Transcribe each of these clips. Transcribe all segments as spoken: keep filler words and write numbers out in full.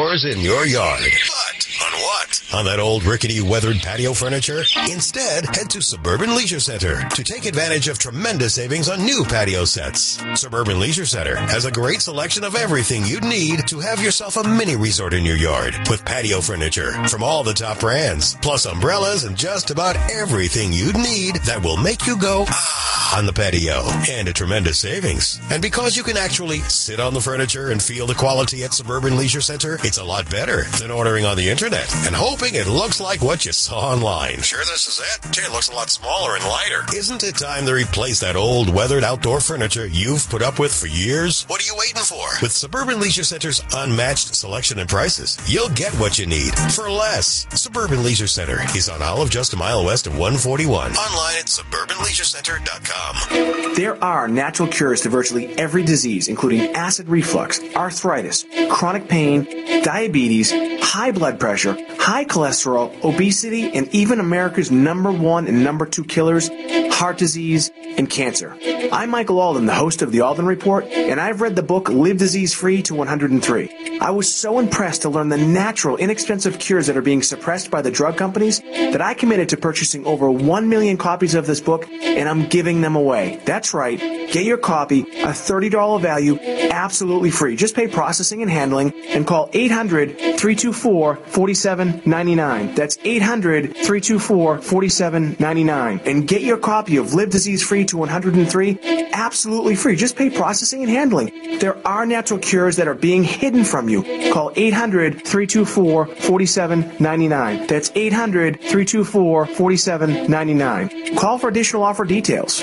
outdoors in your yard. But on what? On that old rickety weathered patio furniture? Instead, head to Suburban Leisure Center to take advantage of tremendous savings on new patio sets. Suburban Leisure Center has a great selection of everything you'd need to have yourself a mini resort in your yard with patio furniture from all the top brands, plus umbrellas and just about everything you'd need that will make you go ah on the patio, and a tremendous savings. And because you can actually sit on the furniture and feel the quality at Suburban Leisure Center, it's a lot better than ordering on the internet and hoping it looks like what you saw online. Sure this is it? Gee, it looks a lot smaller and lighter. Isn't it time to replace that old weathered outdoor furniture you've put up with for years? What are you waiting for? With Suburban Leisure Center's unmatched selection and prices, you'll get what you need for less. Suburban Leisure Center is on Olive, just a mile west of one forty-one. Online at suburban leisure center dot com. There are natural cures to virtually every disease, including acid reflux, arthritis, chronic pain, diabetes, high blood pressure, high cholesterol, obesity, and even America's number one and number two killers, heart disease and cancer. I'm Michael Alden, the host of the Alden Report, and I've read the book Live Disease Free to one hundred three. I was so impressed to learn the natural, inexpensive cures that are being suppressed by the drug companies that I committed to purchasing over one million copies of this book, and I'm giving them away. That's right. Get your copy, a thirty dollars value, absolutely free. Just pay processing and handling and call eight hundred, three two four, four seven nine nine. That's eight hundred, three two four, four seven nine nine. And get your copy of Live Disease Free to one hundred three absolutely free. Just pay processing and handling. There are natural cures that are being hidden from you. Call eight hundred, three two four, four seven nine nine. That's eight hundred, three two four, four seven nine nine. Call for additional offer details.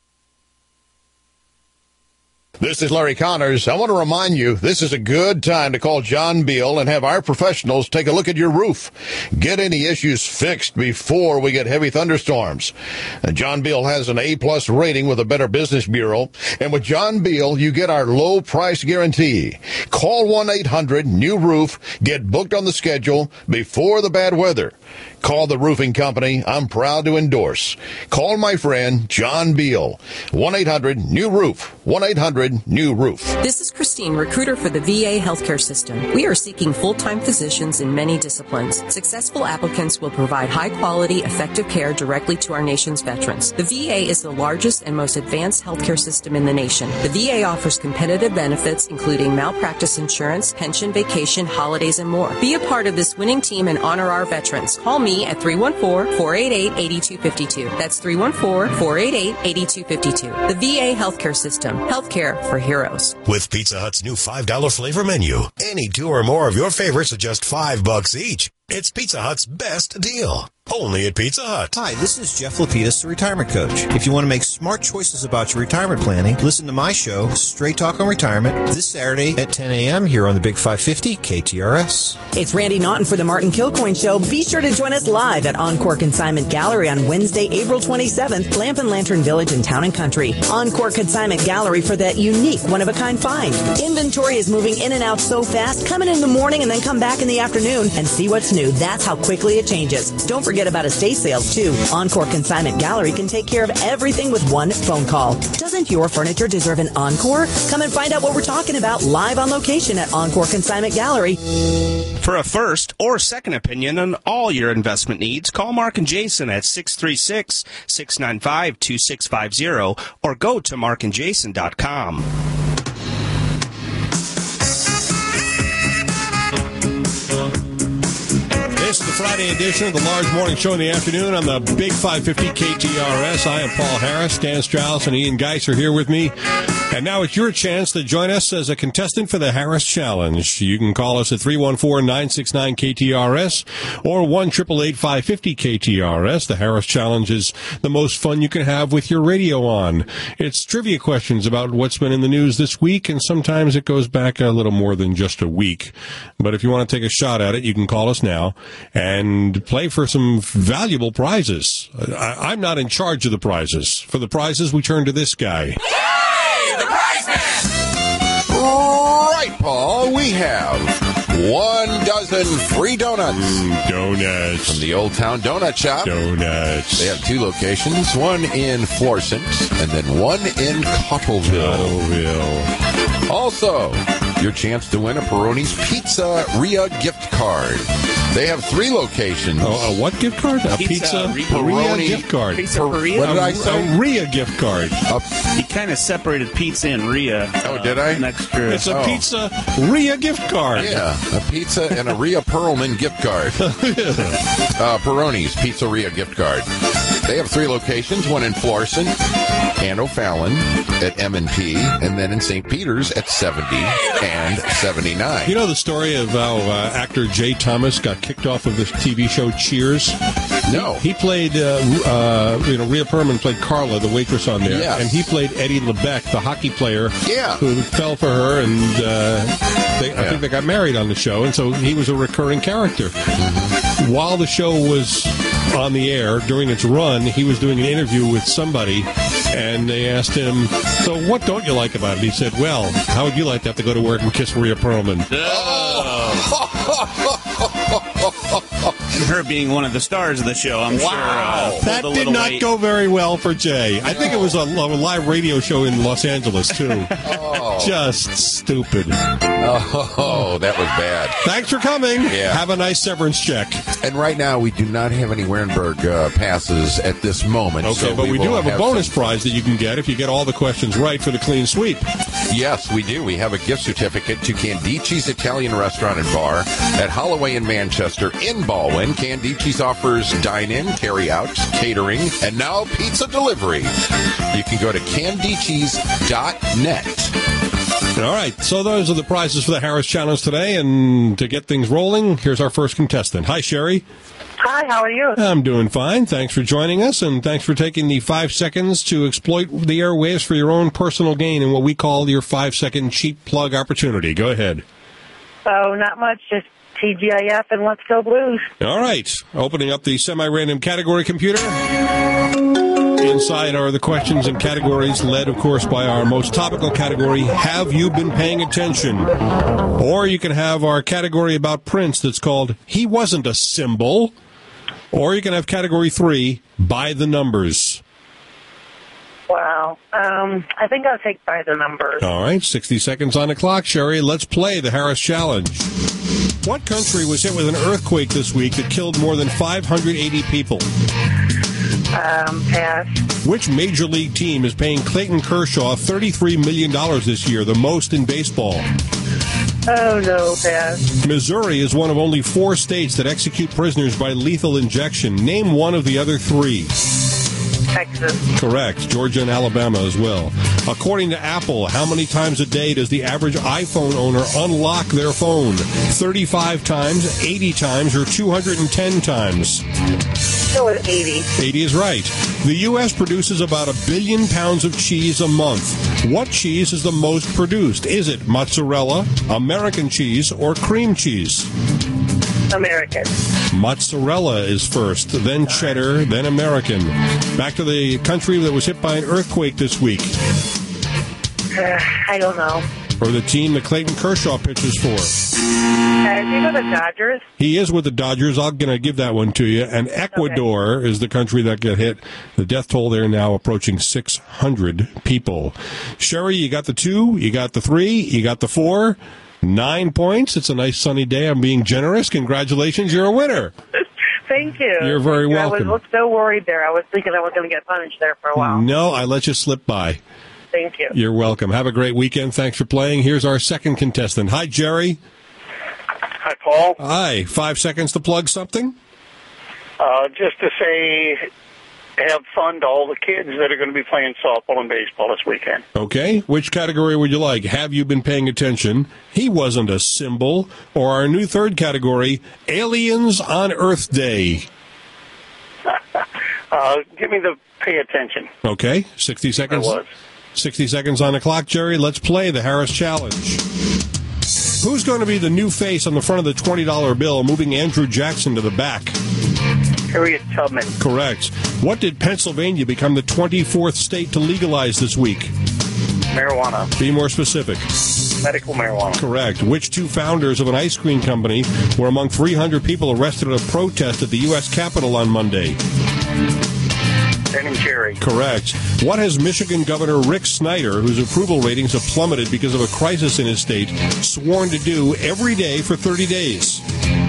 This is Larry Connors. I want to remind you, this is a good time to call John Beal and have our professionals take a look at your roof. Get any issues fixed before we get heavy thunderstorms. And John Beal has an A-plus rating with the Better Business Bureau. And with John Beal, you get our low price guarantee. Call one eight hundred new roof. Get booked on the schedule before the bad weather. Call the roofing company I'm proud to endorse. Call my friend John Beal. one eight hundred new roof. one eight hundred new roof. This is Christine, recruiter for the V A healthcare system. We are seeking full-time physicians in many disciplines. Successful applicants will provide high-quality, effective care directly to our nation's veterans. The V A is the largest and most advanced healthcare system in the nation. The V A offers competitive benefits, including malpractice insurance, pension, vacation, holidays, and more. Be a part of this winning team and honor our veterans. Call me at three one four, four eight eight, eight two five two. That's three one four, four eight eight, eight two five two. The V A healthcare system. Healthcare for heroes. With Pizza Hut's new five dollars flavor menu, any two or more of your favorites are just five bucks each. It's Pizza Hut's best deal. Only at Pizza Hut. Hi, this is Jeff Lapidus, the Retirement Coach. If you want to make smart choices about your retirement planning, listen to my show, Straight Talk on Retirement, this Saturday at ten a.m. here on the Big five fifty K T R S. It's Randy Naughton for the Martin Kilcoyne Show. Be sure to join us live at Encore Consignment Gallery on Wednesday, April twenty-seventh, Lamp and Lantern Village in Town and Country. Encore Consignment Gallery for that unique, one-of-a-kind find. Inventory is moving in and out so fast. Come in in the morning and then come back in the afternoon and see what's new. That's how quickly it changes. Don't forget about estate sales, too. Encore Consignment Gallery can take care of everything with one phone call. Doesn't your furniture deserve an encore? Come and find out what we're talking about live on location at Encore Consignment Gallery. For a first or second opinion on all your investment needs, call Mark and Jason at six three six, six nine five, two six five zero or go to mark and jason dot com. This is the Friday edition of the Large Morning Show in the afternoon on the Big five fifty K T R S. I am Paul Harris. Dan Strauss and Ian Geis are here with me. And now it's your chance to join us as a contestant for the Harris Challenge. You can call us at three one four, nine six nine, K T R S or one eight eight eight, five five zero, K T R S. The Harris Challenge is the most fun you can have with your radio on. It's trivia questions about what's been in the news this week, and sometimes it goes back a little more than just a week. But if you want to take a shot at it, you can call us now and play for some valuable prizes. I, I'm not in charge of the prizes. For the prizes, we turn to this guy. Hey, the prize man! Right, Paul, we have one dozen free donuts. Mm, donuts. From the Old Town Donut Shop. Donuts. They have two locations, one in Florissant and then one in Cottleville. Cottleville. Also, your chance to win a Peroni's Pizzeria gift card. They have three locations. Oh, a what gift card? A Pizza, pizza Peroni gift card. Pizza Per- Ria? What did I A, say? a Ria gift card. A, He kind of separated pizza and Ria. Oh, did I? An extra. It's a Oh. pizza Ria gift card. yeah, a pizza and a Rhea Perlman gift card. uh, Peroni's Pizzeria gift card. They have three locations, one in Florissant and O'Fallon at M and P, and then in Saint Peter's at seventy and seventy-nine. You know the story of how uh, actor Jay Thomas got kicked off of the T V show Cheers? No. He played, uh, uh, you know, Rhea Perlman played Carla, the waitress on there. Yes. And he played Eddie LeBeck, the hockey player Yeah. who fell for her, and uh, they, I Yeah. think they got married on the show, and so he was a recurring character. Mm-hmm. While the show was on the air, during its run, he was doing an interview with somebody, and they asked him, so what don't you like about it? He said, well, how would you like to have to go to work and kiss Rhea Perlman? And her being one of the stars of the show, I'm sure. Uh, pulled That a did little not weight. go very well for Jay. I think it was a, a live radio show in Los Angeles, too. Just stupid. Oh, that was bad. Thanks for coming. Yeah. Have a nice severance check. And right now, we do not have any Wernberg uh, passes at this moment. Okay, so but we, do will have a bonus some- prize that you can get if you get all the questions right for the clean sweep. Yes, we do. We have a gift certificate to Candici's Italian Restaurant and Bar at Holloway in Manchester in Baldwin. Candici's offers dine-in, carry-out, catering, and now pizza delivery. You can go to candicis dot net. All right, so those are the prizes for the Harris Challenge today. And to get things rolling, here's our first contestant. Hi, Sherry. Hi, how are you? I'm doing fine. Thanks for joining us, and thanks for taking the five seconds to exploit the airwaves for your own personal gain in what we call your five-second cheap plug opportunity. Go ahead. Oh, not much, just T G I F and Let's Go Blues. All right, opening up the semi-random category computer. Inside are the questions and categories, led, of course, by our most topical category, Have You Been Paying Attention? Or you can have our category about Prince that's called He Wasn't a Symbol. Or you can have category three, By the Numbers. Wow. Um, I think I'll take by the numbers. All right, sixty seconds on the clock, Sherry. Let's play the Harris Challenge. What country was hit with an earthquake this week that killed more than five hundred eighty people? Um, pass. Which major league team is paying Clayton Kershaw thirty-three million dollars this year, the most in baseball? Oh, no, pass. Missouri is one of only four states that execute prisoners by lethal injection. Name one of the other three. Texas. Correct. Georgia and Alabama as well. According to Apple, how many times a day does the average iPhone owner unlock their phone? thirty-five times, eighty times, or two hundred ten times? Go with eighty. eighty is right. The U S produces about a billion pounds of cheese a month. What cheese is the most produced? Is it mozzarella, American cheese, or cream cheese? American. Mozzarella is first, then cheddar, then American. Back to the country that was hit by an earthquake this week. Uh, I don't know. Or the team that Clayton Kershaw pitches for. Uh, do you know the Dodgers? He is with the Dodgers. I'm going to give that one to you. And Ecuador okay. is the country that got hit. The death toll there now approaching six hundred people. Sherry, you got the two, you got the three, you got the four. Nine points. It's a nice sunny day. I'm being generous. Congratulations. You're a winner. Thank you. You're very welcome. I was so worried there. I was thinking I was going to get punished there for a while. No, I let you slip by. Thank you. You're welcome. Have a great weekend. Thanks for playing. Here's our second contestant. Hi, Jerry. Hi, Paul. Hi. Five seconds to plug something? Uh, just to say, have fun to all the kids that are going to be playing softball and baseball this weekend. Okay. Which category would you like? Have you been paying attention? He wasn't a symbol. Or our new third category, Aliens on Earth Day. uh, give me the pay attention. Okay. sixty seconds. I was. sixty seconds on the clock, Jerry. Let's play the Harris Challenge. Who's going to be the new face on the front of the twenty dollar bill, moving Andrew Jackson to the back? Harriet Tubman. Correct. What did Pennsylvania become the twenty-fourth state to legalize this week? Marijuana. Be more specific. Medical marijuana. Correct. Which two founders of an ice cream company were among three hundred people arrested at a protest at the U S Capitol on Monday? Ben and Jerry. Correct. What has Michigan Governor Rick Snyder, whose approval ratings have plummeted because of a crisis in his state, sworn to do every day for thirty days?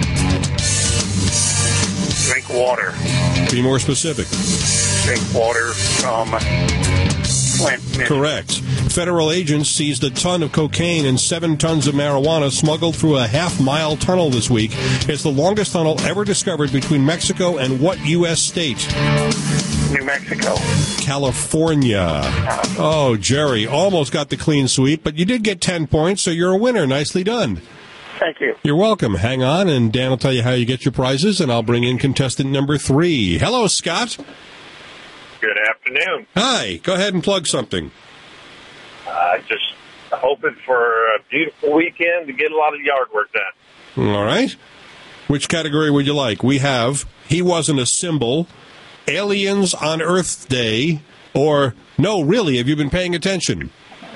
Drink water. Be more specific. Drink water from Flint, Michigan. Correct. Federal agents seized a ton of cocaine and seven tons of marijuana smuggled through a half-mile tunnel this week. It's the longest tunnel ever discovered between Mexico and what U S state? New Mexico. California. Oh, Jerry, almost got the clean sweep, but you did get ten points, so you're a winner. Nicely done. Thank you. You're welcome. Hang on, and Dan will tell you how you get your prizes, and I'll bring in contestant number three. Hello, Scott. Good afternoon. Hi. Go ahead and plug something. Uh, just hoping for a beautiful weekend to get a lot of yard work done. All right. Which category would you like? We have He Wasn't a Symbol, Aliens on Earth Day, or No, Really, Have You Been Paying Attention?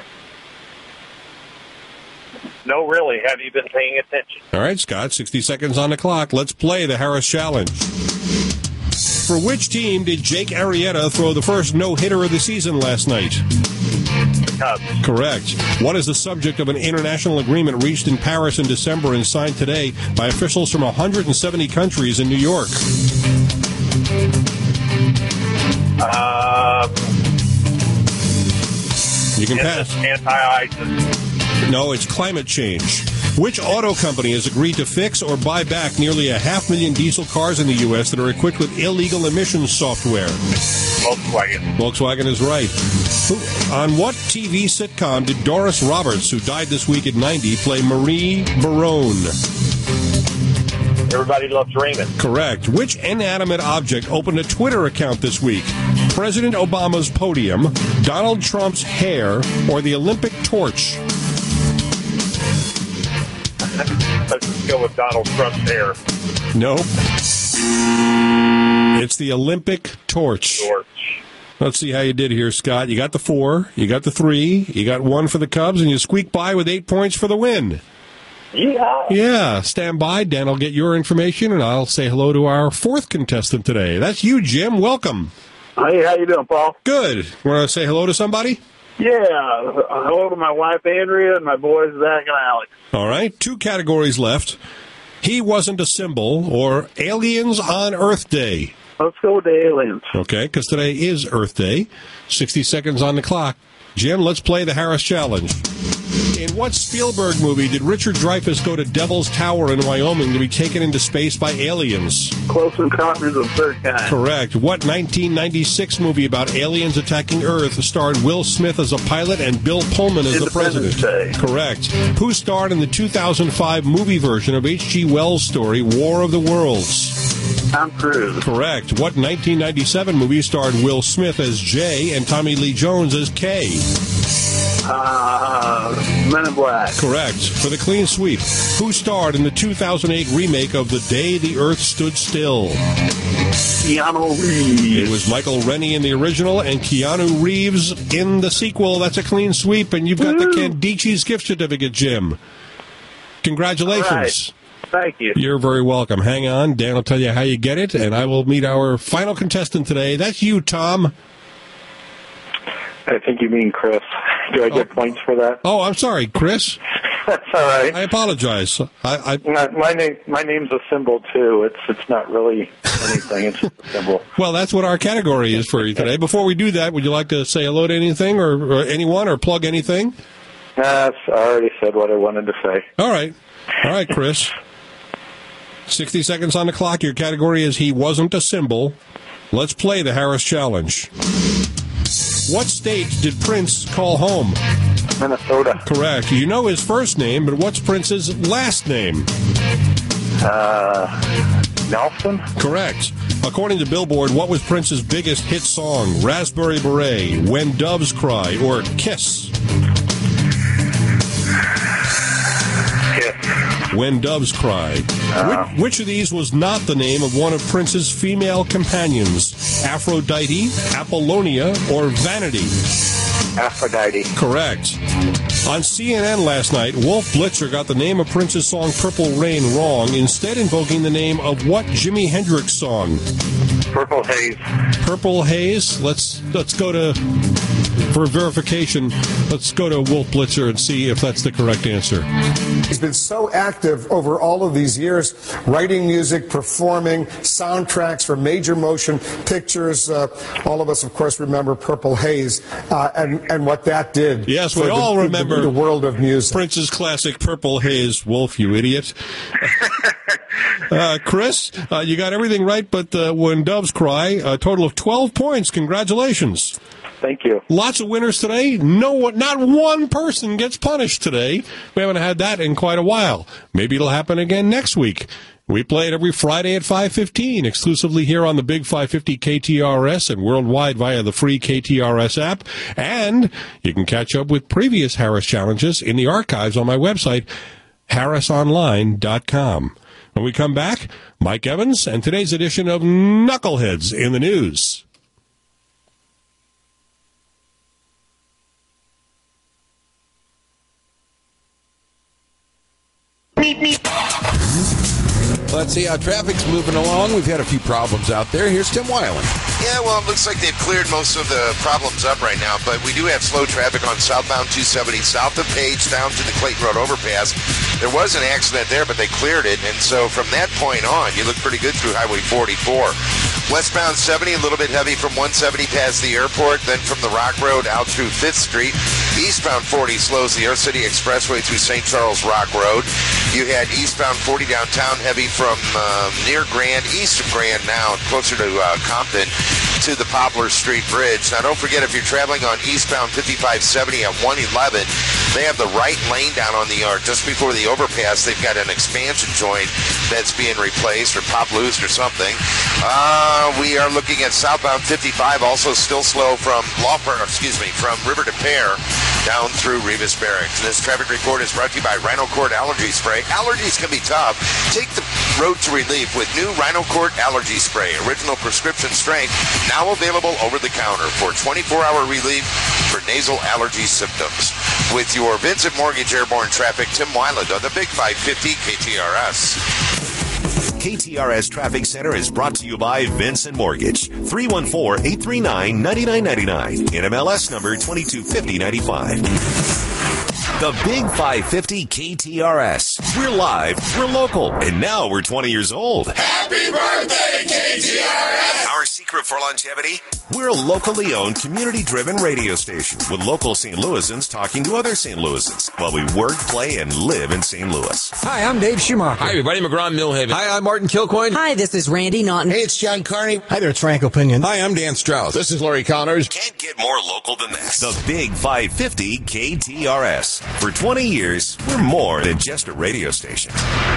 No, really, have you been paying attention? All right, Scott, sixty seconds on the clock. Let's play the Harris Challenge. For which team did Jake Arrieta throw the first no-hitter of the season last night? The Cubs. Correct. What is the subject of an international agreement reached in Paris in December and signed today by officials from one hundred seventy countries in New York? Uh, you can pass. Anti-ISIS. No, it's climate change. Which auto company has agreed to fix or buy back nearly a half million diesel cars in the U S that are equipped with illegal emissions software? Volkswagen. Volkswagen is right. Who, on what T V sitcom did Doris Roberts, who died this week at ninety, play Marie Barone? Everybody Loves Raymond. Correct. Which inanimate object opened a Twitter account this week? President Obama's podium, Donald Trump's hair, or the Olympic torch? Let's just go with Donald Trump's hair. Nope. It's the Olympic torch. Torch. Let's see how you did here, Scott. You got the four, you got the three, you got one for the Cubs, and you squeaked by with eight points for the win. Yeah. Yeah. Stand by. Dan will get your information, and I'll say hello to our fourth contestant today. That's you, Jim. Welcome. Hey, how you doing, Paul? Good. Want to say hello to somebody? Yeah. Hello to my wife, Andrea, and my boys, Zach and Alex. All right. Two categories left. He Wasn't a Symbol, or Aliens on Earth Day. Let's go with the aliens. Okay, because today is Earth Day. sixty seconds on the clock. Jim, let's play the Harris Challenge. In what Spielberg movie did Richard Dreyfuss go to Devil's Tower in Wyoming to be taken into space by aliens? Close Encounters of the Third Kind. Correct. What nineteen ninety-six movie about aliens attacking Earth starred Will Smith as a pilot and Bill Pullman as the president? Day. Correct. Who starred in the two thousand five movie version of H G Wells' story, War of the Worlds? Tom Cruise. Correct. What nineteen ninety-seven movie starred Will Smith as J and Tommy Lee Jones as K? Uh, Men in Black. Correct. For the clean sweep, who starred in the two thousand eight remake of The Day the Earth Stood Still? Keanu Reeves. It was Michael Rennie in the original and Keanu Reeves in the sequel. That's a clean sweep, and you've got Woo. the Candici's gift certificate, Jim. Congratulations. Thank you. You're very welcome. Hang on. Dan will tell you how you get it, and I will meet our final contestant today. That's you, Tom. I think you mean Chris. Do I get oh. points for that? Oh, I'm sorry, Chris. That's all right. I apologize. I, I... My, my name, my name's a symbol too. It's it's not really anything. It's just a symbol. Well, that's what our category is for you today. Before we do that, would you like to say hello to anything or, or anyone or plug anything? Uh, I already said what I wanted to say. All right, all right, Chris. Sixty seconds on the clock. Your category is He Wasn't a Symbol. Let's play the Harris Challenge. What state did Prince call home? Minnesota. Correct. You know his first name, but what's Prince's last name? Uh, Nelson? Correct. According to Billboard, what was Prince's biggest hit song? Raspberry Beret, When Doves Cry, or Kiss? Kiss. When Doves Cry. Uh, which, which of these was not the name of one of Prince's female companions? Aphrodite, Apollonia, or Vanity? Aphrodite. Correct. On C N N last night, Wolf Blitzer got the name of Prince's song Purple Rain wrong, instead invoking the name of what Jimi Hendrix song? Purple Haze. Purple Haze. Let's let's go to, for verification, let's go to Wolf Blitzer and see if that's the correct answer. He's been so active over all of these years, writing music, performing, soundtracks for major motion pictures. Uh, all of us, of course, remember Purple Haze uh, and, and what that did. Yes, we for all the, remember the, the world of music. Prince's classic Purple Haze, Wolf, you idiot. uh, Chris, uh, you got everything right, but uh, When Doves Cry, a total of twelve points. Congratulations. Thank you. Lots of winners today. No, not one person gets punished today. We haven't had that in quite a while. Maybe it'll happen again next week. We play it every Friday at five fifteen, exclusively here on the Big five fifty K T R S and worldwide via the free K T R S app. And you can catch up with previous Harris challenges in the archives on my website, harris online dot com. When we come back, Mike Evans and today's edition of Knuckleheads in the News. Let's see how traffic's moving along. We've had a few problems out there. Here's Tim Weiland. Yeah, well, it looks like they've cleared most of the problems up right now, but we do have slow traffic on southbound two seventy south of Page down to the Clayton Road overpass. There was an accident there, but they cleared it, and so from that point on, you look pretty good through Highway forty-four. Westbound seventy, a little bit heavy from one seventy past the airport, then from the Rock Road out through fifth Street. Eastbound forty slows the Earth City Expressway through Saint Charles Rock Road. You had eastbound forty downtown heavy from um, near Grand, east of Grand now, closer to uh, Compton, to the Poplar Street Bridge. Now, don't forget, if you're traveling on eastbound fifty-five seventy at one eleven, they have the right lane down on the yard. Just before the overpass, they've got an expansion joint that's being replaced or popped loose or something. Uh, we are looking at southbound fifty-five, also still slow from Law, excuse me, from River to Pear down through Revis Barracks. And this traffic report is brought to you by Rhinocord Allergy Spray. Allergies can be tough. Take the road to relief with new Rhinocord Allergy Spray, original prescription strength, now available over the counter for twenty-four hour relief for nasal allergy symptoms. With your Vincent Mortgage Airborne Traffic, Tim Weiland on the Big five fifty K T R S. K T R S Traffic Center is brought to you by Vincent Mortgage. three one four, eight three nine, nine nine nine nine. N M L S number twenty-two fifty ninety-five. The Big five fifty K T R S. We're live, we're local, and now we're twenty years old. Happy birthday, K T R S! Our secret for longevity? We're a locally owned, community-driven radio station with local Saint Louisans talking to other Saint Louisans while we work, play, and live in Saint Louis. Hi, I'm Dave Schumacher. Hi, everybody. McGraw Millhaven. Hi, I'm Martin Kilcoyne. Hi, this is Randy Naughton. Hey, it's John Carney. Hi there, it's Frank Opinion. Hi, I'm Dan Strauss. This is Larry Connors. Can't get more local than this. The Big five fifty K T R S. For twenty years, we're more than just a radio station.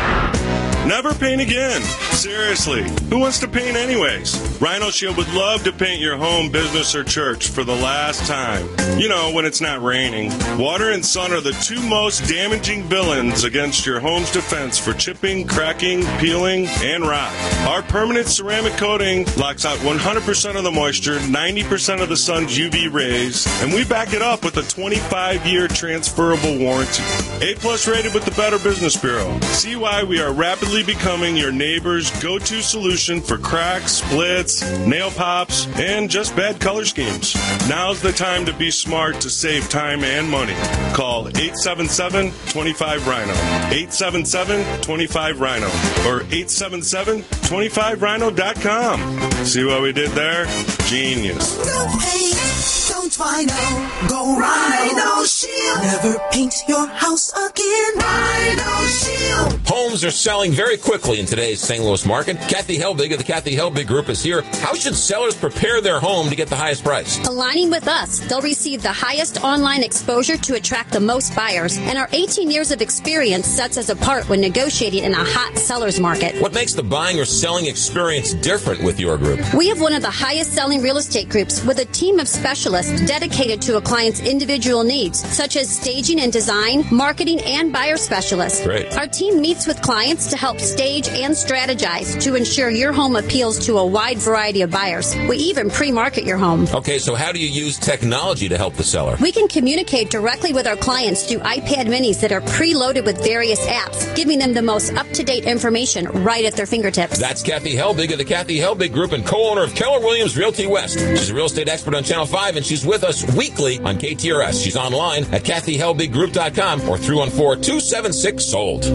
Never paint again. Seriously. Who wants to paint anyways? Rhino Shield would love to paint your home, business, or church for the last time. You know, when it's not raining. Water and sun are the two most damaging villains against your home's defense for chipping, cracking, peeling, and rot. Our permanent ceramic coating locks out one hundred percent of the moisture, ninety percent of the sun's U V rays, and we back it up with a twenty-five year transferable warranty. A-plus rated with the Better Business Bureau. See why we are rapidly becoming your neighbor's go-to solution for cracks, splits, nail pops, and just bad color schemes. Now's the time to be smart to save time and money. Call eight seven seven, two five, Rhino, eight seven seven, two five, Rhino, or eight seven seven, two five rhino dot com. See what we did there? Genius. No paint, don't Rhino, go Rhino Shield. Never paint your house again. Rhino Shield. Homes are selling very quickly in today's Saint Louis market. Kathy Helbig of the Kathy Helbig Group is here. How should sellers prepare their home to get the highest price? Aligning with us, they'll receive the highest online exposure to attract the most buyers, and our eighteen years of experience sets us apart when negotiating in a hot seller's market. What makes the buying or selling experience different with your group? We have one of the highest selling real estate groups with a team of specialists dedicated to a client's individual needs, such as staging and design, marketing, and buyer specialists. Great. Our team meets with clients to help stage and strategize to ensure your home appeals to a wide variety of buyers. We even pre-market your home. Okay, so how do you use technology to help the seller? We can communicate directly with our clients through iPad minis that are preloaded with various apps, giving them the most up-to-date information right at their fingertips. That's Kathy Helbig of the Kathy Helbig Group and co-owner of Keller Williams Realty West. She's a real estate expert on Channel five, and she's with us weekly on K T R S. She's online at Kathy Helbig Group dot com or three one four, two seven six, sold.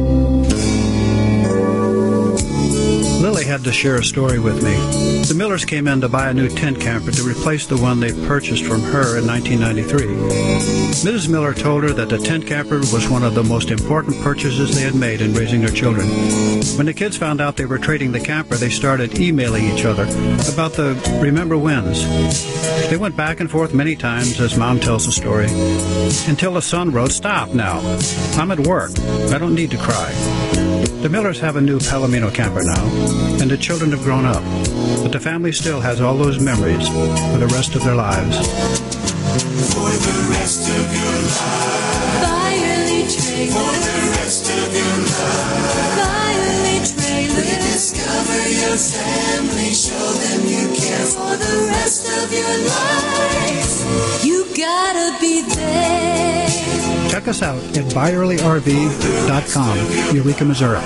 Lily had to share a story with me. The Millers came in to buy a new tent camper to replace the one they purchased from her in nineteen ninety-three. Missus Miller told her that the tent camper was one of the most important purchases they had made in raising their children. When the kids found out they were trading the camper, they started emailing each other about the remember whens. They went back and forth many times as Mom tells the story, until the son wrote, "Stop now. I'm at work. I don't need to cry." The Millers have a new Palomino camper now, and the children have grown up, but the family still has all those memories for the rest of their lives. For the rest of your life, buy early trailer. For the rest of your life, buy early trailer. Rediscover your family, show them you care. For the rest of your life, you gotta be there. Check us out at buy early R V dot com, Eureka, Missouri.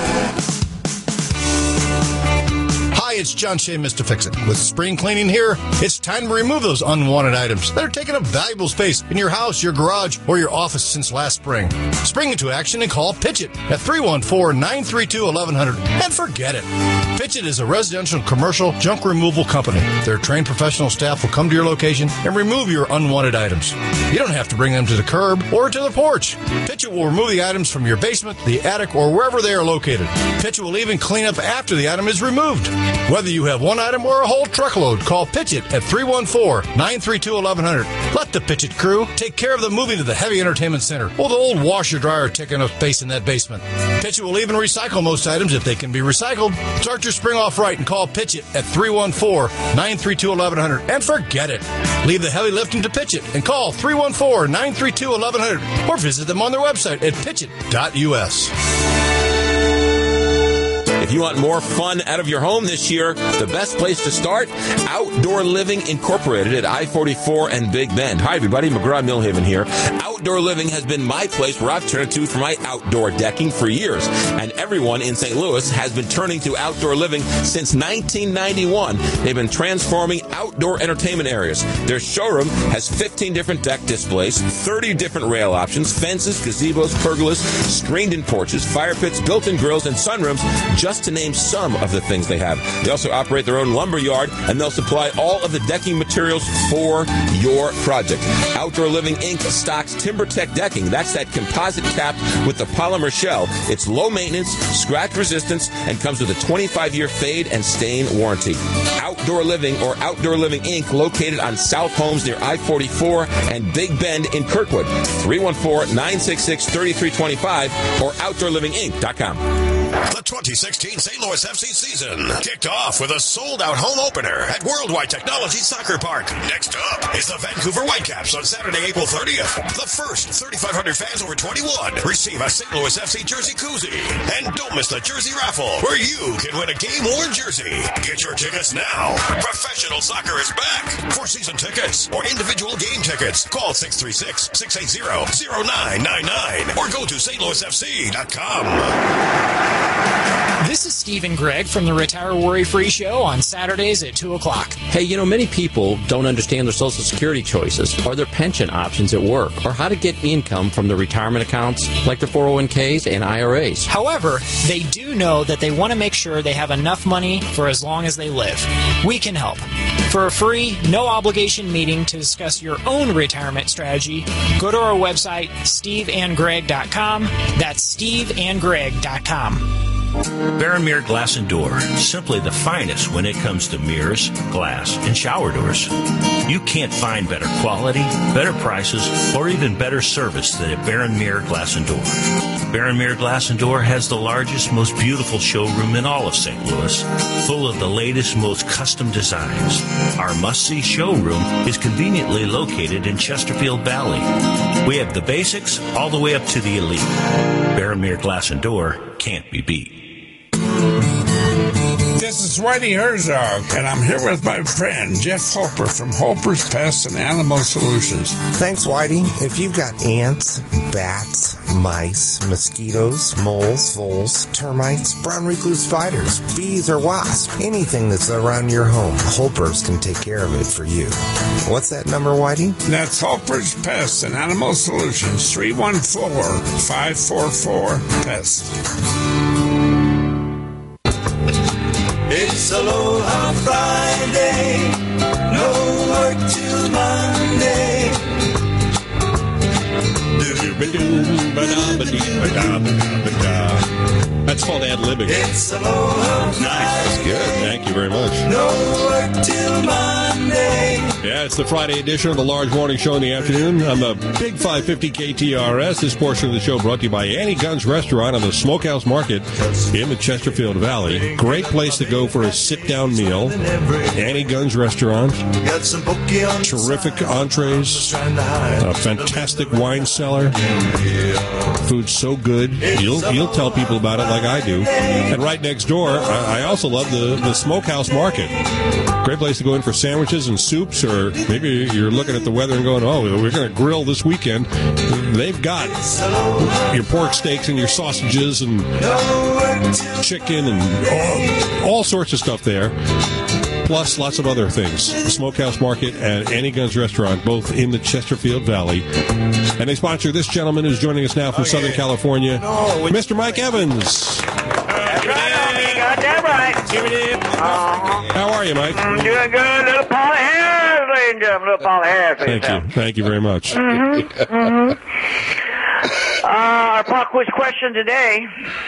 It's John Shea, Mister Fix-It. With spring cleaning here, it's time to remove those unwanted items that are taking up valuable space in your house, your garage, or your office since last spring. Spring into action and call Pitch It at three one four, nine three two, one one zero zero and forget it. Pitch It is a residential commercial junk removal company. Their trained professional staff will come to your location and remove your unwanted items. You don't have to bring them to the curb or to the porch. Pitch It will remove the items from your basement, the attic, or wherever they are located. Pitch It will even clean up after the item is removed. Whether you have one item or a whole truckload, call Pitch It at three one four, nine three two, one one zero zero. Let the Pitch It crew take care of the moving to the heavy entertainment center or the old washer dryer taking up space in that basement. Pitch It will even recycle most items if they can be recycled. Start your spring off right and call Pitch It at three one four, nine three two, one one zero zero and forget it. Leave the heavy lifting to Pitch It and call three one four, nine three two, one one zero zero or visit them on their website at pitch it dot U S. If you want more fun out of your home this year, the best place to start, Outdoor Living Incorporated at I forty-four and Big Bend. Hi, everybody. McGraw-Millhaven here. Outdoor Living has been my place where I've turned to for my outdoor decking for years. And everyone in Saint Louis has been turning to Outdoor Living since nineteen ninety-one. They've been transforming outdoor entertainment areas. Their showroom has fifteen different deck displays, thirty different rail options, fences, gazebos, pergolas, screened-in porches, fire pits, built-in grills, and sunrooms, just to name some of the things they have. They also operate their own lumber yard, and they'll supply all of the decking materials for your project. Outdoor Living Incorporated stocks TimberTech decking. That's that composite cap with the polymer shell. It's low maintenance, scratch resistance, and comes with a twenty-five year fade and stain warranty. Outdoor Living or Outdoor Living Incorporated, located on South Holmes near I forty-four and Big Bend in Kirkwood. three one four, nine six six, three three two five or outdoor living inc dot com. The twenty sixteen Saint Louis F C season kicked off with a sold-out home opener at Worldwide Technology Soccer Park. Next up is the Vancouver Whitecaps on Saturday, April thirtieth. The first thirty-five hundred fans over twenty-one receive a Saint Louis F C jersey koozie. And don't miss the jersey raffle, where you can win a game-worn jersey. Get your tickets now. Professional soccer is back. For season tickets or individual game tickets, call six three six, six eight zero, zero nine nine nine or go to st louis f c dot com. This is Stephen Gregg from the Retire Worry Free Show on Saturdays at two o'clock. Hey, you know, many people don't understand their Social Security choices or their pension options at work or how to get income from their retirement accounts like their four oh one k's and I R As. However, they do know that they want to make sure they have enough money for as long as they live. We can help. For a free, no-obligation meeting to discuss your own retirement strategy, go to our website, steve and greg dot com. That's steve and greg dot com. Baron Mirror Glass and Door, simply the finest when it comes to mirrors, glass, and shower doors. You can't find better quality, better prices, or even better service than at Baron Mirror Glass and Door. Baron-Mere Glass and Door has the largest, most beautiful showroom in all of Saint Louis, full of the latest, most custom designs. Our must-see showroom is conveniently located in Chesterfield Valley. We have the basics all the way up to the elite. Baron-Mere Glass and Door can't be beat. This is Whitey Herzog, and I'm here with my friend Jeff Hoper from Hoper's Pest and Animal Solutions. Thanks, Whitey. If you've got ants, bats, mice, mosquitoes, moles, voles, termites, brown recluse spiders, bees, or wasps, anything that's around your home, Hoper's can take care of it for you. What's that number, Whitey? That's Hoper's Pest and Animal Solutions, three one four, five four four, P E S T. It's Aloha Friday, no work till Monday. That's called ad-libbing. It's Aloha Nice. That's good. Thank you very much. No work till Monday. Yeah, it's the Friday edition of the Large Morning Show in the afternoon on the Big five fifty K T R S. This portion of the show brought to you by Annie Gunn's Restaurant on the Smokehouse Market in the Chesterfield Valley. Great place to go for a sit-down meal. Annie Gunn's Restaurant. Terrific entrees. A fantastic wine cellar. Food's so good. You'll you'll tell people about it like I do. And right next door, I, I also love the, the Smokehouse Market. Great place to go in for sandwiches and soups, or maybe you're looking at the weather and going, oh, we're going to grill this weekend. They've got your pork steaks and your sausages and chicken and all, all sorts of stuff there. Plus lots of other things. The Smokehouse Market and Annie Gunn's Restaurant, both in the Chesterfield Valley. And they sponsor this gentleman who's joining us now from Okay. Southern California, Mister Mike Evans. Goddamn right. Give it in. Uh-huh. How are you, Mike? I'm doing good. Little Polly Harris, ladies and gentlemen. Little Polly Harris. Thank you. Thank you very much. Mm-hmm. Mm-hmm. Uh, our pop quiz question today.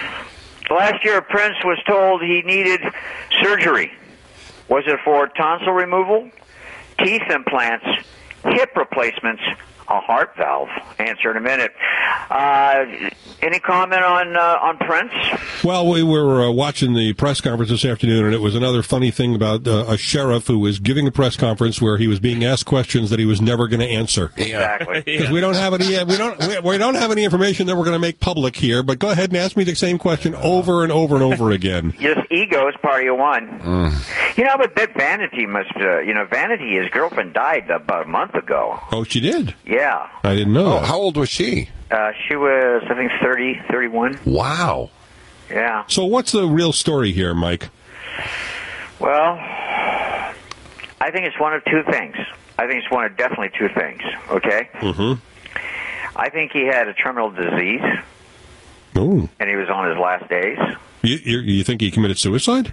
Last year, Prince was told he needed surgery. Was it for tonsil removal, teeth implants, hip replacements, a heart valve? Answer in a minute. Uh, any comment on uh, on Prince? Well, we were uh, watching the press conference this afternoon, and it was another funny thing about uh, a sheriff who was giving a press conference where he was being asked questions that he was never going to answer. Exactly. Because we don't have any, we don't, we, we don't have any information that we're going to make public here. But go ahead and ask me the same question over and over and over again. Just ego is part of your one. Mm. You know, but that Vanity must, uh, you know, Vanity, his girlfriend died about a month ago. Oh, she did? Yeah. I didn't know. Oh, that. how old was she? Uh, she was, I think, thirty, thirty-one. Wow. Yeah. So what's the real story here, Mike? Well, I think it's one of two things. I think it's one of definitely two things, okay? Mm-hmm. I think he had a terminal disease, Ooh. and he was on his last days. You, you, you think he committed suicide?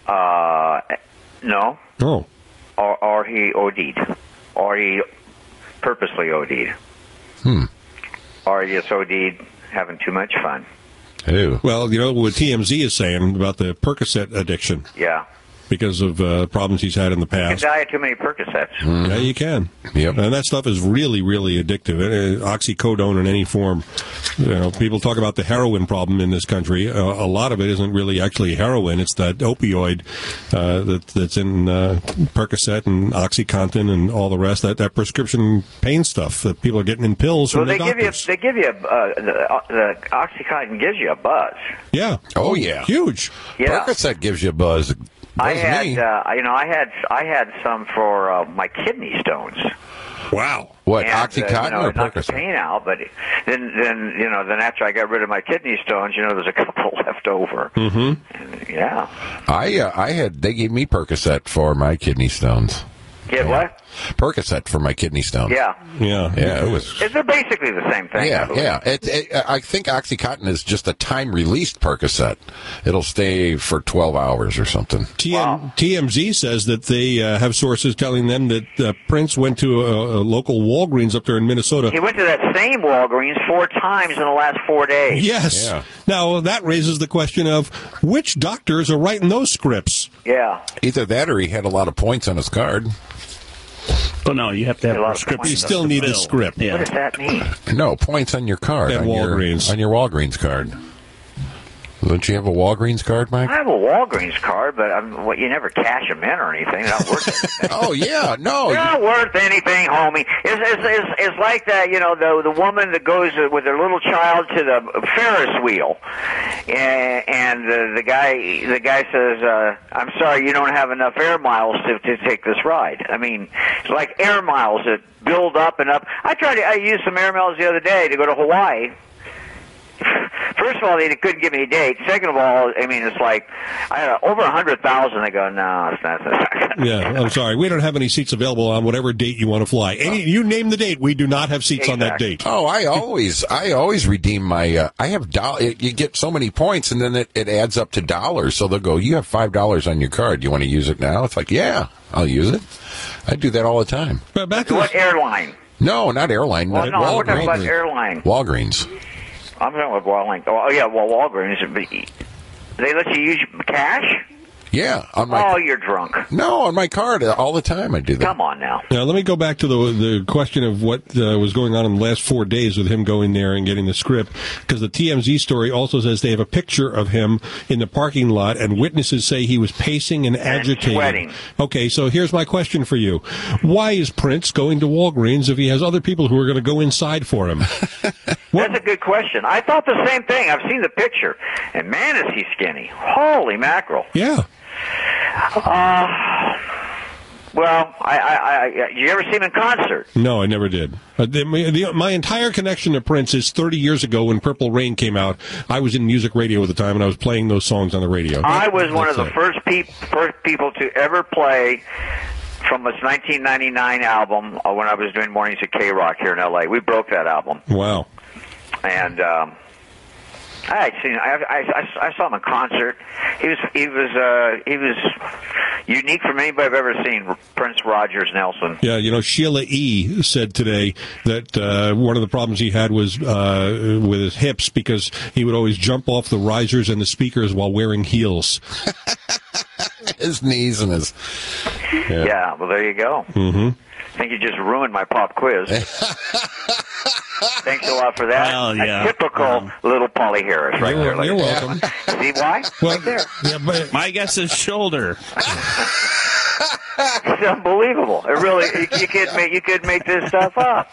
Uh, no. Oh. Or, or he OD'd. Or he purposely OD'd. Hmm. Or he just OD'd having too much fun. Ew. Well, you know what T M Z is saying about the Percocet addiction Yeah. because of uh, problems he's had in the You can past. die of too many Percocets. Yeah, you can. Yep. And that stuff is really, really addictive. Uh, Oxycodone in any form. You know, people talk about the heroin problem in this country. Uh, a lot of it isn't really actually heroin. It's that opioid uh, that, that's in uh, Percocet and OxyContin and all the rest. That, that prescription pain stuff that people are getting in pills Well, from they the give you doctors. they give you a, uh, the, uh, the Oxycontin gives you a buzz. Yeah. Oh, yeah. Huge. Yeah. Percocet gives you a buzz. I Buzz had, me. uh, you know, I had I had some for uh, my kidney stones. Wow. What, And, uh, Oxycontin you know, or knocked the Percocet? pain out, but then, then you know, then after I got rid of my kidney stones, you know, there's a couple left over. Mm-hmm. Yeah. I uh, I had they gave me Percocet for my kidney stones. Get what? Percocet for my kidney stones. Yeah. Yeah. Yeah, it was. It's basically the same thing. I Yeah, believe. yeah. It, it, I think OxyContin is just a time-released Percocet. It'll stay for twelve hours or something. T M, T M Z says that they uh, have sources telling them that uh, Prince went to a, a local Walgreens up there in Minnesota. He went to that same Walgreens four times in the last four days. Yes. Yeah. Now, that raises the question of which doctors are writing those scripts? Yeah. Either that or he had a lot of points on his card. Well, no, you have to have A lot a of script. points. You still need a script. Yeah. What does that mean? No, points on your card. At on Walgreens. Your, on your Walgreens card. Don't you have a Walgreens card, Mike? I have a Walgreens card, but I'm, well, you never cash them in or anything. They're not worth anything. Oh, yeah, no. They're not worth anything, homie. It's, it's, it's, it's like that, you know, the the woman that goes with her little child to the Ferris wheel, and, and the, the guy the guy says, uh, "I'm sorry, you don't have enough air miles to, to take this ride." I mean, it's like air miles that build up and up. I tried to, I used some air miles the other day to go to Hawaii. First of all, they couldn't give me a date. Second of all, I mean, it's like I had over a hundred thousand. They go, no, it's not. It's not. Yeah, I'm sorry. We don't have any seats available on whatever date you want to fly. Any, you name the date. We do not have seats on that Exactly. date. Oh, I always, I always redeem my. Uh, I have doll. You get so many points, and then it, it adds up to dollars. So they'll go, "You have five dollars on your card. You want to use it now?" It's like, "Yeah, I'll use it." I do that all the time. But back to What airline? No, not airline. Well, not no, we're talking about Walgreens. airline. Walgreens. I'm talking about Walgreens. Oh, yeah, well, Walgreens. But they let you use cash? Yeah, on my. Oh, you're drunk. No, on my card uh, all the time. I do that. Come on now. Now, let me go back to the the question of what uh, was going on in the last four days with him going there and getting the script, because the T M Z story also says they have a picture of him in the parking lot, and witnesses say he was pacing and, agitated. sweating. Okay, so here's my question for you. Why is Prince going to Walgreens if he has other people who are going to go inside for him? That's a good question. I thought the same thing. I've seen the picture, and man, is he skinny. Holy mackerel. Yeah. Uh, well, I, I, I, did you ever see him in concert? No, I never did. Uh, the, my, the, my entire connection to Prince is thirty years ago when Purple Rain came out. I was in music radio at the time, and I was playing those songs on the radio. I was one of the That's it. first, peop first people to ever play from his nineteen ninety-nine album uh, when I was doing Mornings at K-Rock here in L A. We broke that album. Wow. And um, I had seen, I, I, I saw him in concert. He was he was uh, he was unique from anybody I've ever seen. Prince Rogers Nelson. Yeah, you know, Sheila E. said today that uh, one of the problems he had was uh, with his hips because he would always jump off the risers and the speakers while wearing heels. His knees and his. Yeah. yeah well, there you go. Mm-hmm. I think you just ruined my pop quiz. Thanks a lot for that. Well, yeah. A typical um, little Polly Harris right you're, there. You're welcome. See why? Well, right there. Yeah, but my guess is shoulder. It's unbelievable. It really, you, you could make you could make this stuff up.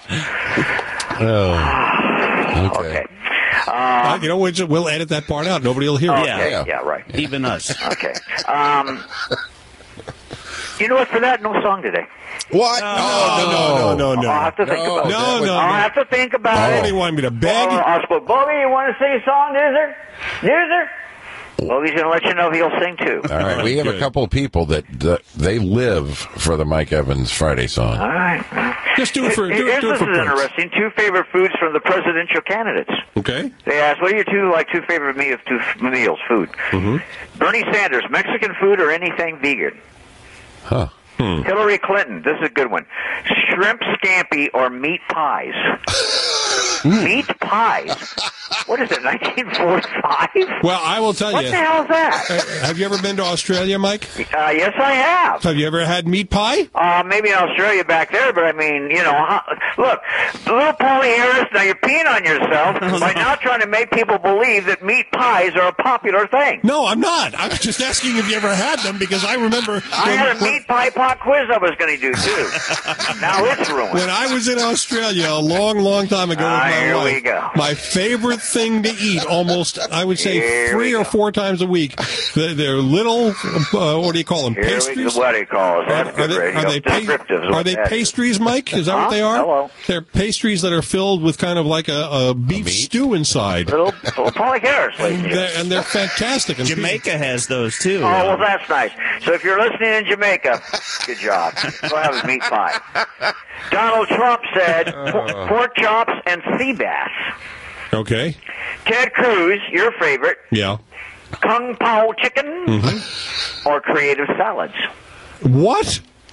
Oh. Okay. Okay. uh, Um, you know, we'll, just- we'll edit that part out. Nobody will hear it. okay, Yeah. yeah, right. Even us. Okay. Um, you know what? For that, no song today. What? No, no, no, no, no. I'll have to think No, about no, it. no, I'll no. have to think about What do it. you want me to beg? Well, I'll go, Bobby, you want to sing a song, Newser? Newser? Well, he's going to let you know he'll sing too. All right, we have a Good. couple of people that, that they live for the Mike Evans Friday song. All right. Just do it for, do it, Here's do it this for is Prince. interesting. Two favorite foods from the presidential candidates. Okay. They asked, what are your two like two favorite meals, two f- meals, food? Mm-hmm. Bernie Sanders, Mexican food or anything vegan? Huh. Hmm. Hillary Clinton, this is a good one. Shrimp scampi or meat pies? Meat pies? What is it, nineteen forty-five? Well, I will tell What you. the hell is that? Uh, have you ever been to Australia, Mike? Uh, yes, I have. Have you ever had meat pie? Uh, maybe in Australia back there, but I mean, you know, huh, look, little Polly Harris, now you're peeing on yourself by now trying to make people believe that meat pies are a popular thing. No, I'm not. I was just asking if you ever had them because I remember I when, had a meat pie pop quiz I was going to do, too. Now it's ruined. when I was in Australia a long, long time ago Ah, with my here wife. we go. My favorite thing to eat, almost, I would say Here three we or go. four times a week. They're, they're little, uh, what do you call them, Here we pastries? go. What do you call it? Are, That's are good they, radio. are they, pa- Descriptive is what are they that is. pastries, Mike? Is that what Huh? they are? Hello. They're pastries that are filled with kind of like a, a beef stew inside. Little, little Polly Harris, ladies And and they're, and they're fantastic. And Jamaica has those too. Oh, well, that's nice. So if you're listening in Jamaica, good job. Go have a meat pie. Donald Trump said por- pork chops and sea bass. Okay. Ted Cruz, your favorite, Yeah. Kung Pao chicken Mm-hmm. or creative salads. What?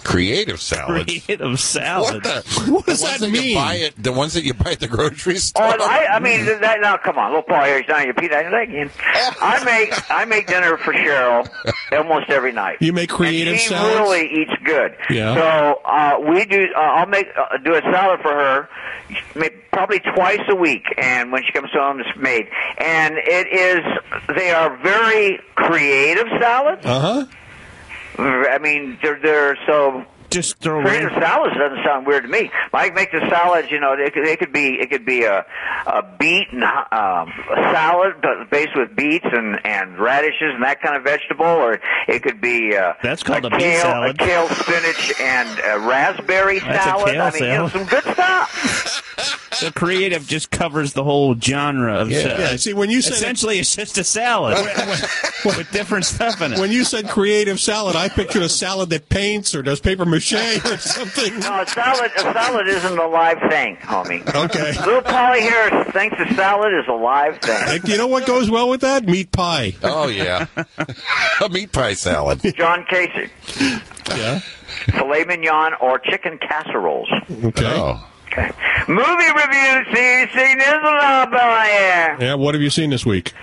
Creative salads. Creative salad. What, the, what does that that mean? You buy it, the ones that you buy at the grocery store. Oh, I, I mean, that, now come on, little Paul here, he's down your Pete on your leg again. I make I make dinner for Cheryl almost every night. You make creative and she salads? really eats good. Yeah. So uh, we do. Uh, I'll make uh, do a salad for her, maybe, probably twice a week, and when she comes home, it's made. And it is. They are very creative salads. Uh huh. I mean, they're they're so. Just throw creative salads doesn't sound weird to me. I make the salads, you know, it could, it could be it could be a a beet and um, a salad, but based with beets and and radishes and that kind of vegetable, or it could be uh, that's called a, a beet kale, salad. a kale, spinach, and a raspberry That's salad. a kale I mean, you know, salad. some good stuff. The creative just covers the whole genre of Yeah. salad. Yeah, see, when you said essentially it's just a salad with different stuff in it. When you said creative salad, I pictured a salad that paints or does paper mache or something. No, a salad a salad isn't a live thing, homie. Okay. Little Polly here thinks a salad is a live thing. Like, you know what goes well with that? Meat pie. Oh, yeah. A meat pie salad. John Casey. Yeah. Filet mignon or chicken casseroles. Okay. Oh. Okay. Movie review, see, see, this is a here. Yeah, what have you seen this week?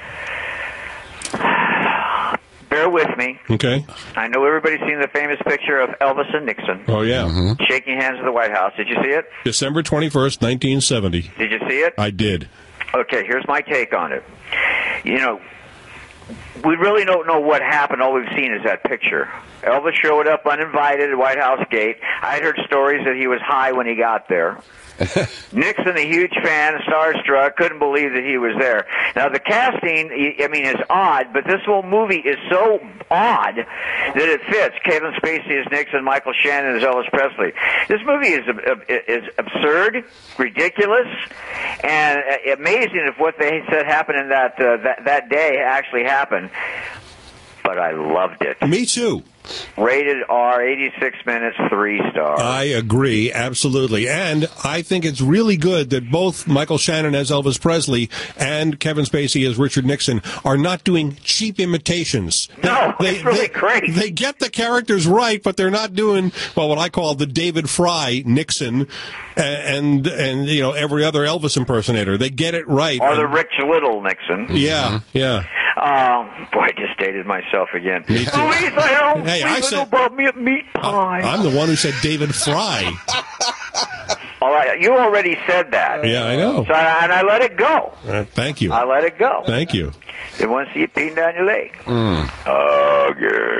Bear with me. Okay. I know everybody's seen the famous picture of Elvis and Nixon Oh, yeah. Mm-hmm. shaking hands at the White House. Did you see it? December twenty-first, nineteen seventy. Did you see it? I did. Okay, here's my take on it. You know, we really don't know what happened. All we've seen is that picture. Elvis showed up uninvited at White House gate. I'd heard stories that he was high when he got there. Nixon, a huge fan, starstruck, couldn't believe that he was there. Now, the casting, I mean, is odd, but this whole movie is so odd that it fits. Kevin Spacey as Nixon, Michael Shannon as Elvis Presley. This movie is is absurd, ridiculous, and amazing if what they said happened in that uh, that, that day actually happened. But I loved it. Me too. Rated R, eighty-six minutes, three stars. I agree, absolutely. And I think it's really good that both Michael Shannon as Elvis Presley and Kevin Spacey as Richard Nixon are not doing cheap imitations. No, they, it's really they, great. They get the characters right, but they're not doing, well, what I call the David Fry Nixon and, and, and you know, every other Elvis impersonator. They get it right. Or the Rich Little Nixon. Yeah, yeah. Um, boy, I just dated myself again. Me too. Louise, I don't Hey, I said- about meat, meat pie. I'm the one who said David Fry. All right, you already said that. Yeah, I know. So, and I let it go. Uh, thank you. I let it go. Thank you. Didn't want to see you peeing down your leg. Mm. Oh,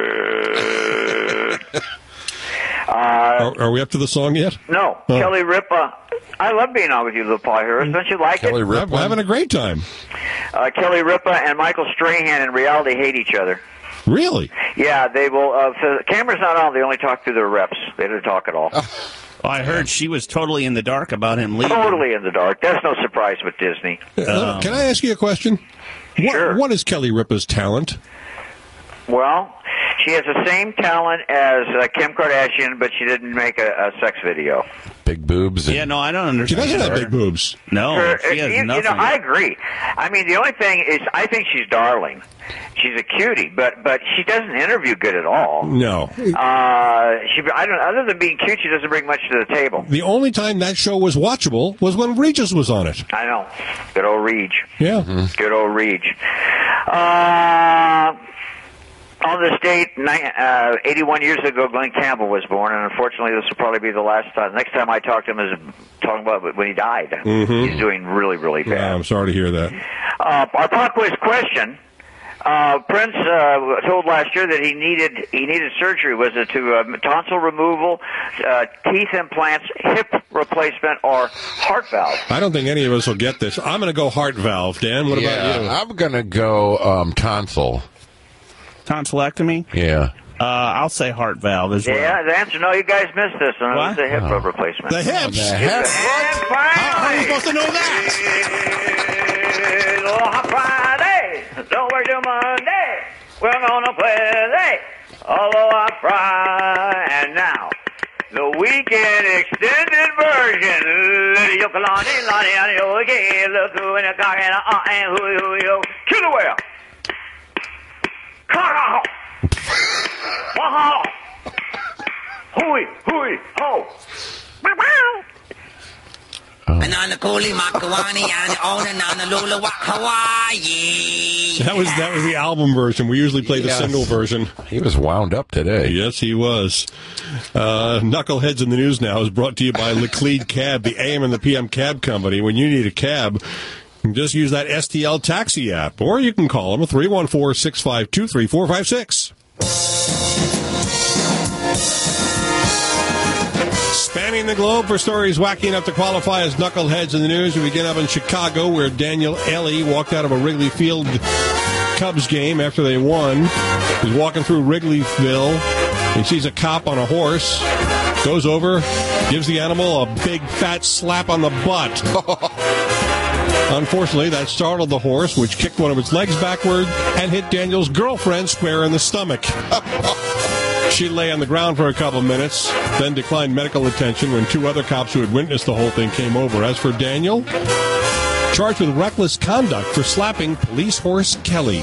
good. uh, Are, are we up to the song yet? no, Oh. Kelly Ripa. I love being on with you, little Paul Harris. Don't you like Kelly it? Ripa. I'm having a great time. Uh, Kelly Ripa and Michael Strahan in reality hate each other. Really? Yeah, they will. Uh, if the camera's not on, they only talk through their reps. They don't talk at all. I heard she was totally in the dark about him leaving. Totally in the dark. That's no surprise with Disney. Uh, can I ask you a question? Sure. What, what is Kelly Ripa's talent? Well, she has the same talent as uh, Kim Kardashian, but she didn't make a, a sex video. Big boobs. And Yeah, no, I don't understand. She doesn't have her. big boobs. No, Her- she has you, you nothing. know, I agree. I mean, the only thing is, I think she's darling. She's a cutie, but but she doesn't interview good at all. No. Uh, she, I don't. Other than being cute, she doesn't bring much to the table. The only time that show was watchable was when Regis was on it. I know. Good old Reg. Yeah. Good old Reg. Uh, on this date, ni- uh, eighty-one years ago, Glenn Campbell was born, and unfortunately, this will probably be the last time. Next time I talk to him is talking about when he died. Mhm. He's doing really, really bad. Yeah, I'm sorry to hear that. Uh, our pop quiz question. Uh, Prince uh, told last year that he needed he needed surgery. Was it to uh, tonsil removal, uh, teeth implants, hip replacement, or heart valve? I don't think any of us will get this. I'm going to go heart valve. Dan, what yeah, about you? I'm going to go um, tonsil. Tonsillectomy? Yeah. Uh, I'll say heart valve as well. Yeah, the answer. No, you guys missed this one. It was the hip Oh. replacement. The hips. The hips. And How are finally, you supposed to know that? it's a Friday. Don't work till Monday. We're gonna play today. Although I fry. And now, the weekend extended version. Yokalani, lani, ani, yo, okay, look who in the car and uh and who, who, yo. Kill the whale. Car. Wow. Hooey. Nanakuli Makawani and Ona Nanalula Hawaii. That was that was the album version. We usually play the Yes. single version. He was wound up today. Yes, he was. Uh, Knuckleheads in the News now is brought to you by Laclede Cab, the A M and the P M cab company. When you need a cab, just use that S T L Taxi app, or you can call them at three one four, six five two, three four five six. Spanning the globe for stories wacky enough to qualify as Knuckleheads in the News. We begin up in Chicago, where Daniel Ellie walked out of a Wrigley Field Cubs game after they won. He's walking through Wrigleyville. He sees a cop on a horse, goes over, gives the animal a big fat slap on the butt. Unfortunately, that startled the horse, which kicked one of its legs backward and hit Daniel's girlfriend square in the stomach. She lay on the ground for a couple minutes, then declined medical attention when two other cops who had witnessed the whole thing came over. As for Daniel, charged with reckless conduct for slapping Police Horse Kelly.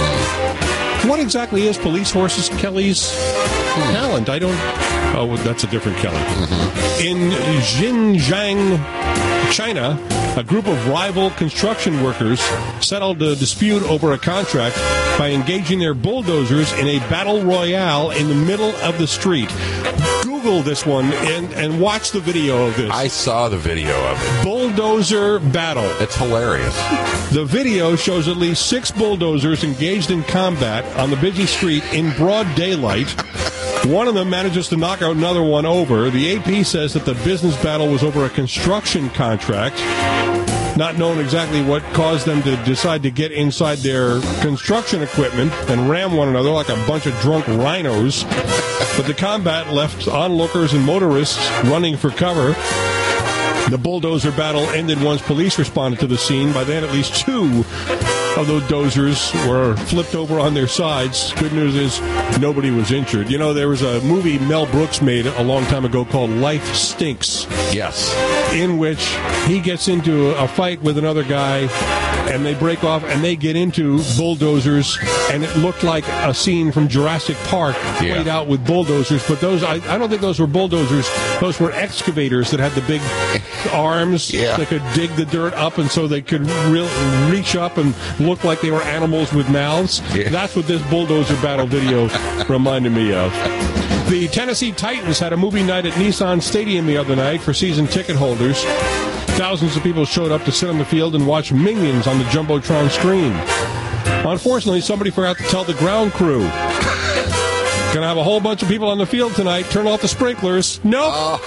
What exactly is Police Horse Kelly's talent? I don't... Oh, that's a different Kelly. In Xinjiang, China, a group of rival construction workers settled a dispute over a contract by engaging their bulldozers in a battle royale in the middle of the street. Google this one and, and watch the video of this. I saw the video of it. Bulldozer battle. It's hilarious. The video shows at least six bulldozers engaged in combat on the busy street in broad daylight. One of them manages to knock out another one over. The A P says that the business battle was over a construction contract. Not known exactly what caused them to decide to get inside their construction equipment and ram one another like a bunch of drunk rhinos. But the combat left onlookers and motorists running for cover. The bulldozer battle ended once police responded to the scene. By then, at least two of those dozers were flipped over on their sides. Good news is nobody was injured. You know, there was a movie Mel Brooks made a long time ago called Life Stinks. Yes. In which he gets into a fight with another guy, and they break off, and they get into bulldozers, and it looked like a scene from Jurassic Park Yeah. played out with bulldozers. But those, I, I don't think those were bulldozers. Those were excavators that had the big arms Yeah. that could dig the dirt up, and so they could re- reach up and look like they were animals with mouths. Yeah. That's what this bulldozer battle video reminded me of. The Tennessee Titans had a movie night at Nissan Stadium the other night for season ticket holders. Thousands of people showed up to sit on the field and watch Minions on the Jumbotron screen. Unfortunately, somebody forgot to tell the ground crew. Gonna have a whole bunch of people on the field tonight. Turn off the sprinklers. Nope.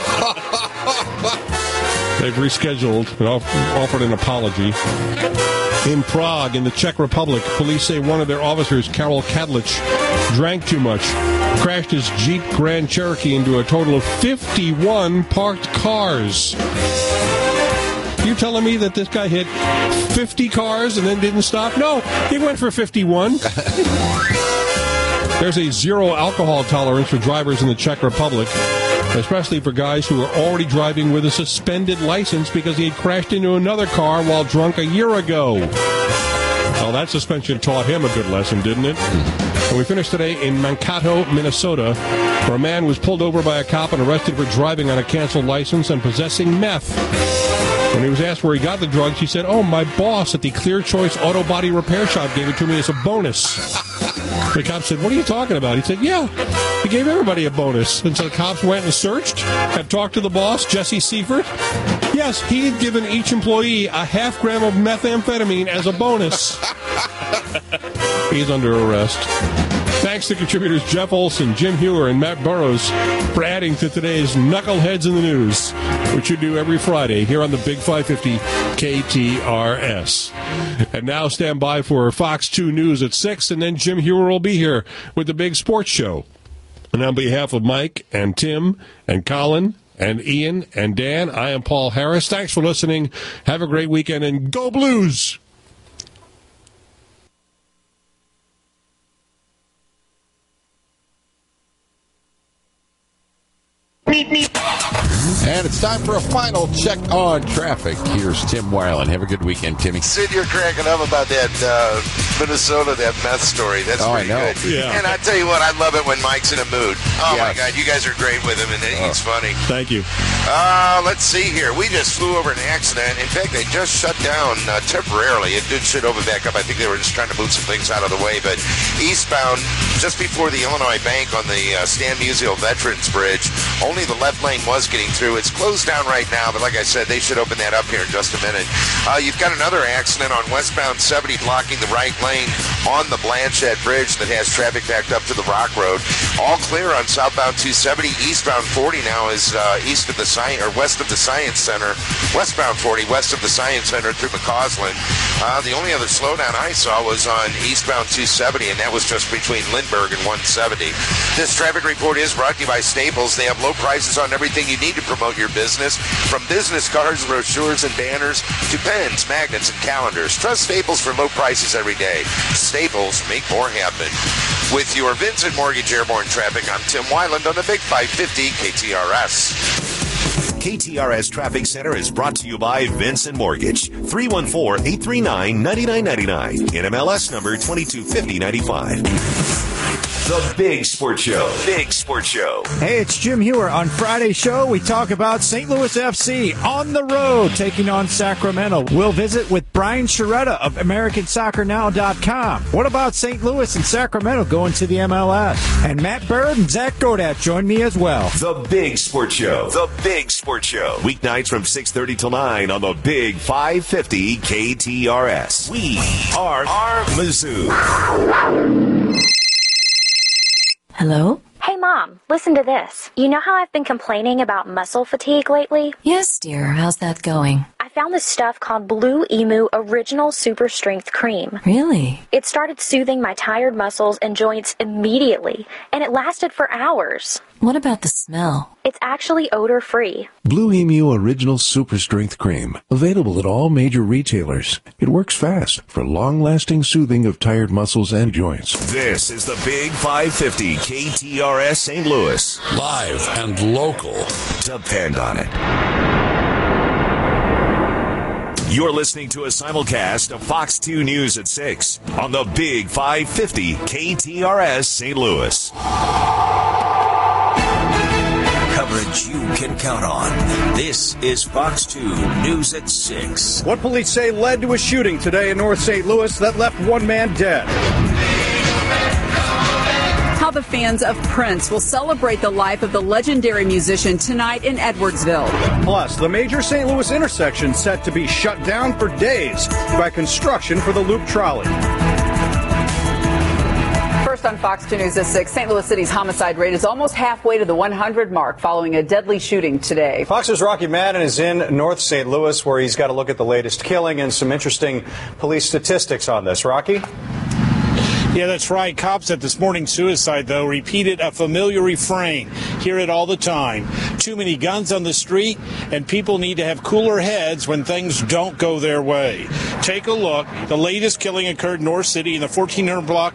They've rescheduled and off- offered an apology. In Prague, in the Czech Republic, police say one of their officers, Karol Kadlich, drank too much, crashed his Jeep Grand Cherokee into a total of fifty-one parked cars. You telling me that this guy hit fifty cars and then didn't stop? No, he went for fifty-one. There's a zero alcohol tolerance for drivers in the Czech Republic, especially for guys who are already driving with a suspended license because he had crashed into another car while drunk a year ago. Well, that suspension taught him a good lesson, didn't it? And we finished today in Mankato, Minnesota, where a man was pulled over by a cop and arrested for driving on a canceled license and possessing meth. When he was asked where he got the drugs, he said, "Oh, my boss at the Clear Choice Auto Body Repair Shop gave it to me as a bonus." The cop said, "What are you talking about?" He said, "Yeah, he gave everybody a bonus." And so the cops went and searched, had talked to the boss, Jesse Seifert. Yes, he had given each employee a half gram of methamphetamine as a bonus. He's under arrest. Thanks to contributors Jeff Olson, Jim Hewer, and Matt Burrows for adding to today's Knuckleheads in the News, which you do every Friday here on the Big five fifty K T R S. And now stand by for Fox two News at six, and then Jim Hewer will be here with the Big Sports Show. And on behalf of Mike and Tim and Colin and Ian and Dan, I am Paul Harris. Thanks for listening. Have a great weekend, and go Blues! And it's time for a final check on traffic. Here's Tim Weiland. Have a good weekend, Timmy. Sid, you're cracking up about that uh, Minnesota, that meth story. That's Oh, I pretty know. good. Yeah. And I tell you what, I love it when Mike's in a mood. Oh, my Yes. God, you guys are great with him, and he's funny. Thank you. Uh, let's see here. We just flew over an accident. In fact, they just shut down uh, temporarily. It did should open back up. I think they were just trying to move some things out of the way. But eastbound, just before the Illinois Bank on the uh, Stan Musial Veterans Bridge, only the left lane was getting through. It's closed down right now, but like I said, they should open that up here in just a minute. Uh, you've got another accident on westbound seventy blocking the right lane on the Blanchette Bridge that has traffic backed up to the Rock Road. All clear on southbound two seventy. Eastbound forty now is uh, east of the Science or west of the Science Center. Westbound forty west of the Science Center through McCausland. Uh, the only other slowdown I saw was on eastbound two seventy, and that was just between Lindbergh and one seventy. This traffic report is brought to you by Staples. They have low prices on everything you need to promote your business, from business cards, brochures, and banners to pens, magnets, and calendars. Trust Staples for low prices every day. Staples, make more happen. With your Vincent Mortgage Airborne Traffic, I'm Tim Weiland on the Big five fifty K T R S. K T R S Traffic Center is brought to you by Vincent Mortgage. three one four, eight three nine, nine nine nine nine. N M L S number twenty-two fifty ninety-five. The Big Sports Show. Big Sports Show. Hey, it's Jim Hewer. On Friday's show, we talk about Saint Louis F C on the road taking on Sacramento. We'll visit with Brian Sciaretta of American Soccer Now dot com. What about Saint Louis and Sacramento going to the M L S? And Matt Bird and Zach Godat join me as well. The Big Sports Show. The Big Sports Show. Weeknights from six thirty till nine on the Big five fifty K T R S. We are, are Mizzou. Hello? Hey, Mom, listen to this. You know how I've been complaining about muscle fatigue lately? Yes, dear. How's that going? I found this stuff called Blue Emu Original Super Strength Cream. Really? It started soothing my tired muscles and joints immediately, and it lasted for hours. What about the smell? It's actually odor-free. Blue Emu Original Super Strength Cream. Available at all major retailers. It works fast for long-lasting soothing of tired muscles and joints. This is the Big five fifty K T R S Saint Louis. Live and local. Depend on it. You're listening to a simulcast of Fox two News at six on the Big five fifty K T R S Saint Louis. Coverage you can count on. This is Fox two News at six. What police say led to a shooting today in North Saint Louis that left one man dead. How the fans of Prince will celebrate the life of the legendary musician tonight in Edwardsville. Plus, the major Saint Louis intersection set to be shut down for days by construction for the Loop Trolley. First on Fox two News at six, Saint Louis City's homicide rate is almost halfway to the one hundred mark following a deadly shooting today. Fox's Rocky Madden is in North Saint Louis, where he's got to look at the latest killing and some interesting police statistics on this. Rocky? Yeah, that's right. Cops at this morning's suicide, though, repeated a familiar refrain. Hear it all the time. Too many guns on the street, and people need to have cooler heads when things don't go their way. Take a look. The latest killing occurred in North City in the fourteen hundred block